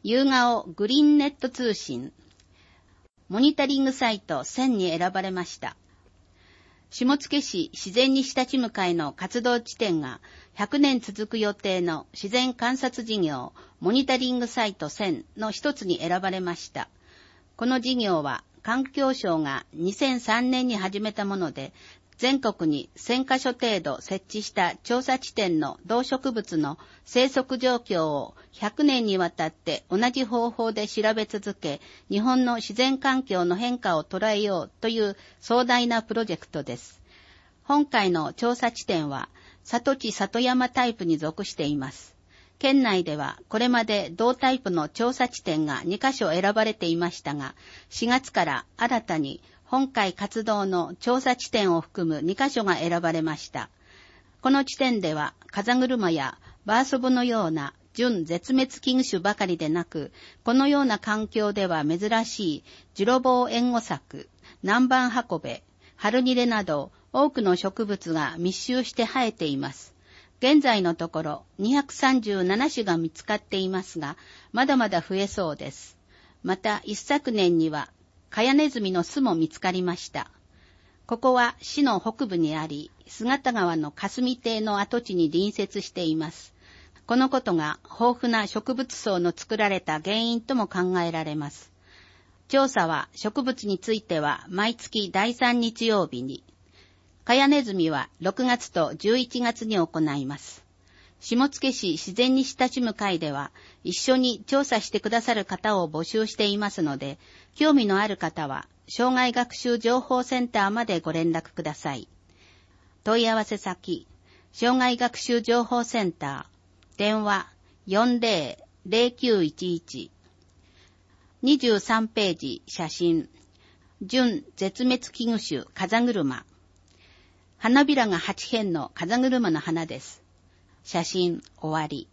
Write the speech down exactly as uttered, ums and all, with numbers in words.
夕顔グリーンネット通信、モニタリングサイトせんに選ばれました。下野市自然に親しむ会の活動地点がひゃくねん続く予定の自然観察事業モニタリングサイトせんの一つに選ばれました。この事業は環境省がにせんさんねんに始めたもので、全国にせんカ所程度設置した調査地点の動植物の生息状況をひゃくねんにわたって同じ方法で調べ続け、日本の自然環境の変化を捉えようという壮大なプロジェクトです。今回の調査地点は里地里山タイプに属しています。県内ではこれまで同タイプの調査地点がにカ所選ばれていましたが、しがつから新たに本回活動の調査地点を含むにカ所が選ばれました。この地点では風車やバーソブのような準絶滅危惧種ばかりでなく、このような環境では珍しいジロボウエンゴサク、南蛮ハコベ、ハルニレなど多くの植物が密集して生えています。現在のところにひゃくさんじゅうなな種が見つかっていますが、まだまだ増えそうです。また一昨年にはカヤネズミの巣も見つかりました。ここは市の北部にあり、姿川の霞堤の跡地に隣接しています。このことが豊富な植物層の作られた原因とも考えられます。調査は植物については毎月だいさん日曜日に、カヤネズミはろくがつとじゅういちがつに行います。下野市自然に親しむ会では一緒に調査してくださる方を募集していますので、興味のある方は障害学習情報センターまでご連絡ください。問い合わせ先、障害学習情報センター、電話 よんゼロ ゼロきゅういちいち、にじゅうさんページ写真、準絶滅危惧種風車、花びらがはちへんの風車の花です。写真終わり。